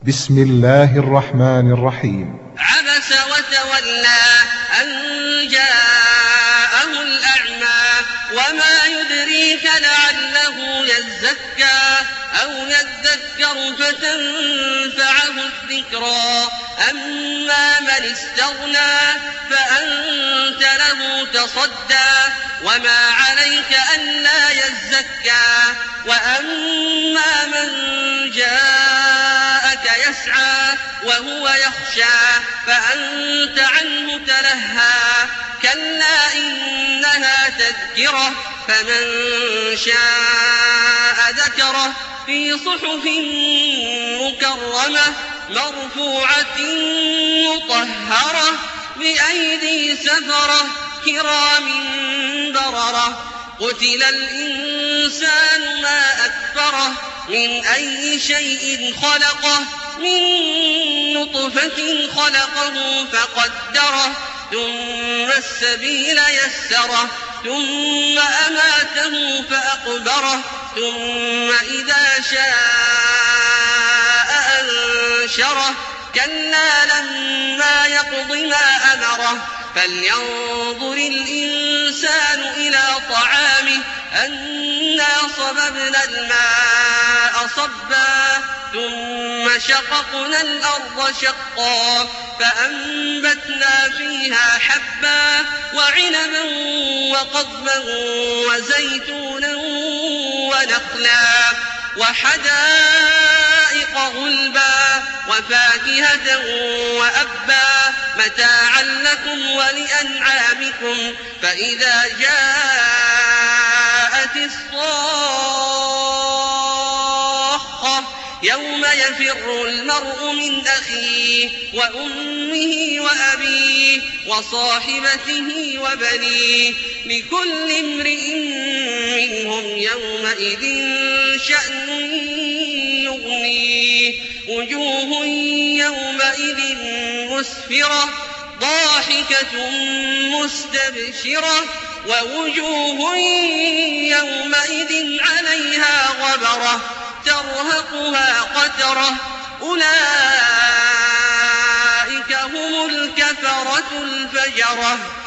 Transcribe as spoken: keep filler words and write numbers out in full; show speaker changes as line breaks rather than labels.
بسم الله الرحمن الرحيم.
عبس وتولى أن جاءه الأعمى وما يدريك لعله يزكى أو يذكر فتنفعه الذكرى أما من استغنى فأنت له تصدى وما عليك ألا يزكى وأما من جاءك يسعى وهو يخشى فأنت عنه تلهى كلا إنها تذكرة فمن شاء ذكره في صحف مكرمة مرفوعة مطهرة بأيدي سفرة كرام بررة قتل الإنسان ما أكفره من أي شيء خلقه من نطفة خلقه فقدره ثم السبيل يسره ثم أماته فأقبره ثم إذا شاء أنشره كلا لما يقض ما أمره فلينظر الإنسان إلى طعامه أنا صببنا الماء صبا ثم شققنا الأرض شقا فأنبتنا فيها حبا وعنبا وقضبا وزيتونا ونخلا وحدائق غلبا وفاكهة وأبا متاعا لكم ولأنعامكم فإذا جاءت الصاخة يوم يفر المرء من أخيه وأمه وأبيه وصاحبته وبنيه لكل امرئ منهم يومئذ شأن يغنيه وجوه يومئذ مسفرة ضاحكة مستبشرة ووجوه يومئذ عليها غبرة ترهقها قترة أولئك هم الكفرة الفجرة.